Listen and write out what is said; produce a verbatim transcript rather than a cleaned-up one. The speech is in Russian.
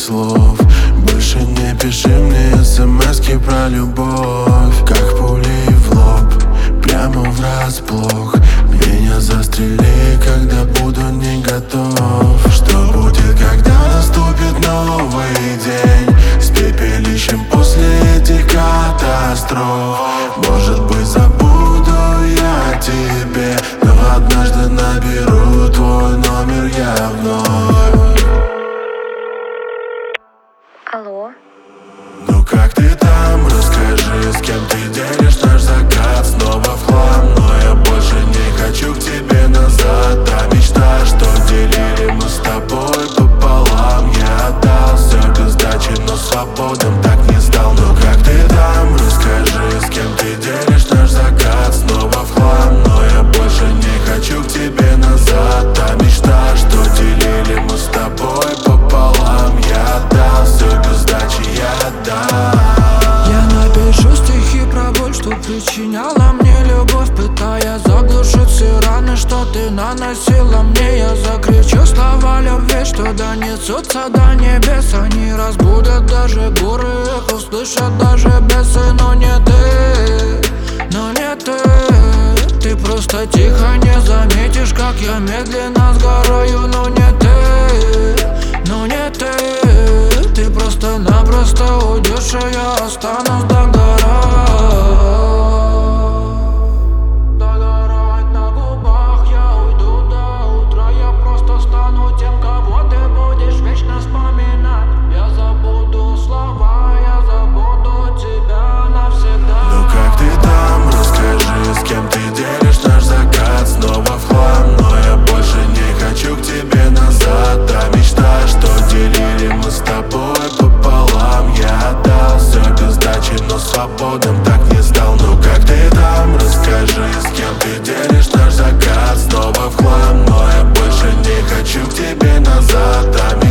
слов. Больше не пиши мне смски про любовь. Как пули в лоб, прямо врасплох. Меня застрели, когда буду не готов. Что будет, когда наступит новый день, с пепелищем после этих катастроф? Может быть, забуду я тебе, но однажды наберу твой номер я вновь. Алло. Ну как ты там? Расскажи, с кем ты делишь наш закат. Снова в хлам, но я больше не хочу к тебе назад. Та мечта, что делили мы с тобой пополам, я отдал все без сдачи, но свободным так не стал. Ну как ты там? Расскажи, с кем ты делишь наш закат. Снова в хлам, но я больше не хочу к тебе назад. Та мечта, что делили мы с тобой пополам, я отдал все без сдачи, я отдал. Я напишу стихи про боль, что причиняла мне любовь, пытаясь заглушить все раны, что ты наносила мне. Я закричу слова любви, что донесутся до небес. Они разбудят даже горы, их услышат даже бесы. Но не ты, но не ты. Ты просто тихо не заметишь, как я медленно сгораю. Но не ты, но не ты. Ты просто-напросто уйдешь, а я останусь догорать. Догорать на губах, я уйду до утра. Я просто стану тем, кого ты будешь вечно вспоминать. Я забуду слова, я забуду тебя навсегда. Ну как ты там? Расскажи, с кем ты делишь наш закат. Снова в хлам, но я больше не хочу к тебе назад. Та мечта, что делили мы с тобой пополам, я отдал все без сдачи, но свободным так не стал. Ну как ты там? Расскажи, с кем ты делишь наш закат. Снова в хлам, но я больше не хочу к тебе назад. Та